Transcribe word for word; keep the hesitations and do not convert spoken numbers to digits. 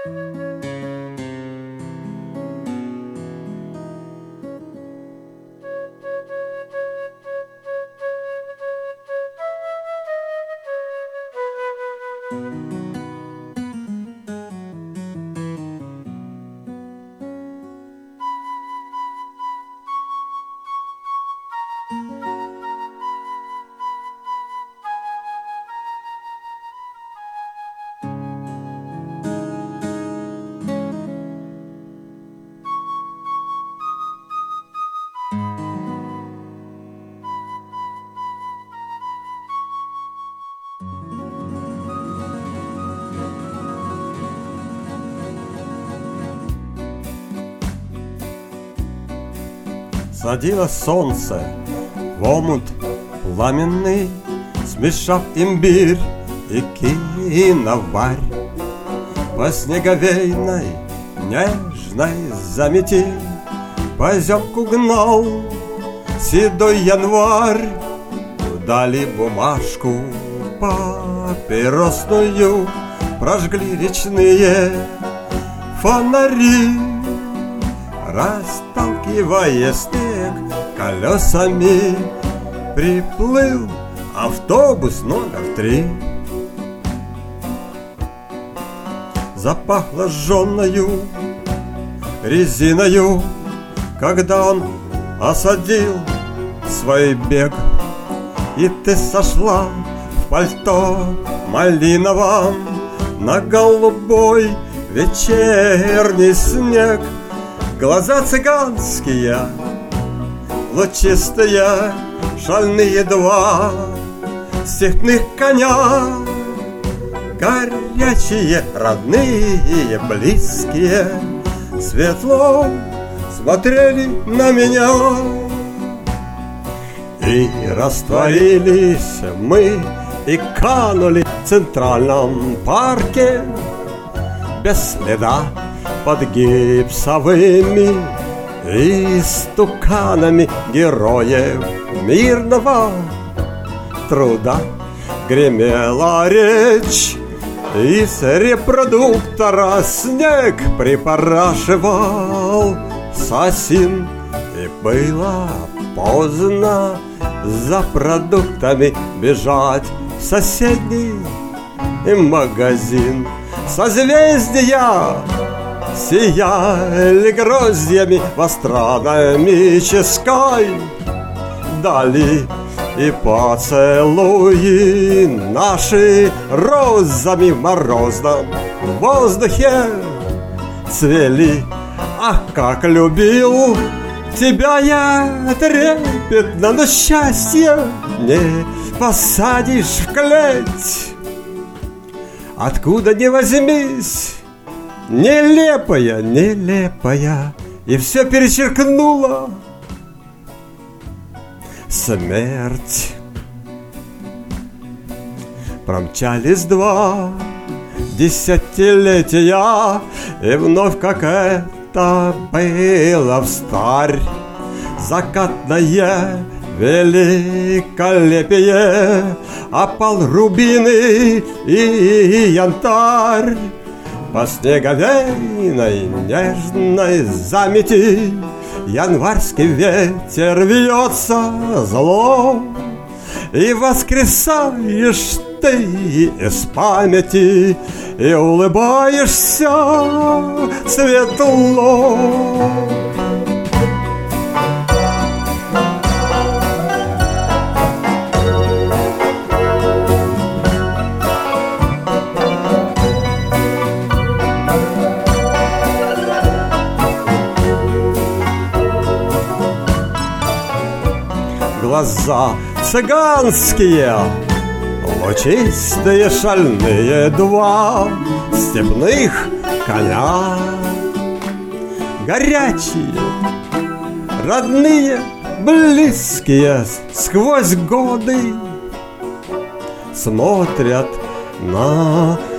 Садилось солнце в омут пламенный, смешав имбирь и киноварь. По снеговейной нежной замети поземку гнал седой январь. Вдали бумажку папиросную прожгли речные фонари, расталкивая снег колесами. Приплыл автобус номер три. Запахло жжённою резиною, когда он осадил свой бег. И ты сошла в пальто малиновом на голубой вечерний снег. Глаза цыганские, лучистые, шальные два степных коня, горячие, родные, близкие, светло смотрели на меня. И растворились мы, и канули в Центральном парке без следа под гипсовыми истуканами героев мирного труда. Гремела речь из репродуктора, снег припорашивал сосин. И было поздно за продуктами бежать в соседний магазин. Созвездия сияли гроздьями в астрономической дали, и поцелуи наши розами в морозном воздухе цвели. Ах, как любил тебя я трепетно, но счастье не посадишь в клеть. Откуда ни возьмись, нелепая, нелепая, и все перечеркнула смерть. Промчались два десятилетия, и вновь, как это было встарь, закатное великолепие, опал рубины и янтарь. По снеговейной нежной замети январский ветер вьется зло, и воскресаешь ты из памяти, и улыбаешься светло. Глаза цыганские, лучистые, шальные, два степных коня, горячие, родные, близкие, сквозь годы смотрят на